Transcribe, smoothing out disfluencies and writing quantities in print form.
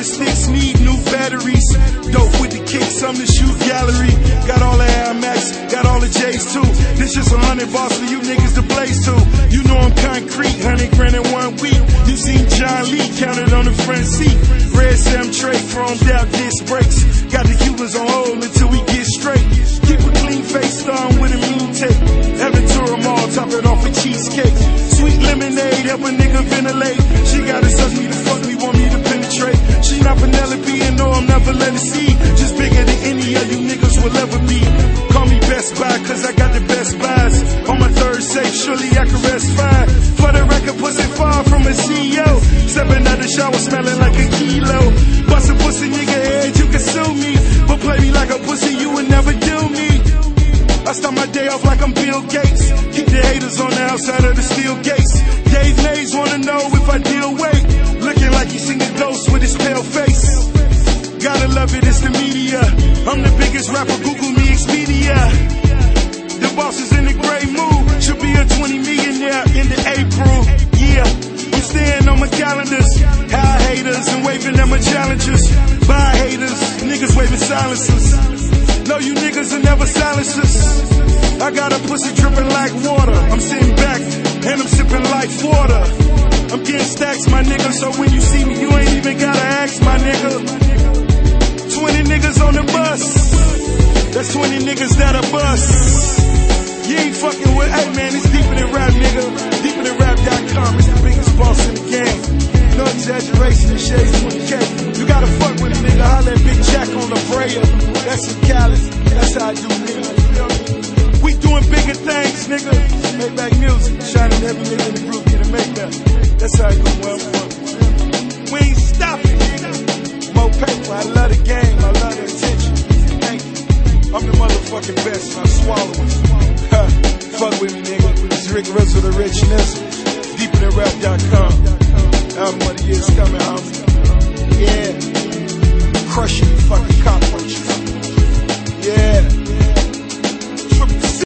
sticks need new batteries. Dope with the kicks, I'm the shoot gallery. Got all the Air Max, got all the J's too. This just 100 bars for you niggas to blaze to. You know I'm concrete, 100 grand in 1 week. You seen John Lee counted on the front seat. Red Sam tray, chromed out disc brakes. Got the Cubans on hold until we get straight. Keep a clean face, starting with a mean tape. Aventura Mall, top it off with cheesecake. Sweet lemonade, help a nigga ventilate. She gotta suck me to fuck me, want me to penetrate. She not Penelope and no, I'm never let her see. Just bigger than any of you niggas will ever be. Call me Best Buy, cause I got the best buys. On my third safe, surely I can rest fine. For the record, pussy far from a CEO. Stepping out the shower, smelling like a kilo. Bust a pussy nigga head, you can sue me. But play me like a pussy, you would never do me. I start my day off like I'm Bill Gates. Keep the haters on the outside of the steel gates. Dave Mays wanna know if I deal weight. Looking like he seen a ghost with his pale face. Gotta love it, it's the media. I'm the biggest rapper, Google me Expedia. The boss is in the gray mood. Should be a 20 millionaire in the April. Yeah, I'm staying on my calendars. High haters and waving at my challengers. Bye haters, niggas waving silencers. No, you niggas are never silencers. I got a pussy dripping like water. I'm sitting back and I'm sipping like water. I'm getting stacks, my nigga, so when you see me, you ain't even gotta ask, my nigga. 20 niggas on the bus. That's 20 niggas that are bust. You ain't fucking with, hey man, it's deeper than rap, nigga. Deeper than rap.com, it's the biggest boss in the game. No exaggeration, the shades 20K. You gotta fuck with a nigga, holla at Big Jack on the Brea. That's in Cali, that's how I do, nigga. We doing bigger things, nigga. Maybach music, shining every nigga in the group, get a Maybach. That's how I go, well, we ain't stopping, nigga. More paper, I love the game, I love the attention. Thank you. I'm the motherfucking best, and I swallow it. Fuck with me, nigga. It's Rick Rizzo, the richness. Deeper than rap.com. Album of the year's coming, homie. Yeah. Crushing you fucking cops.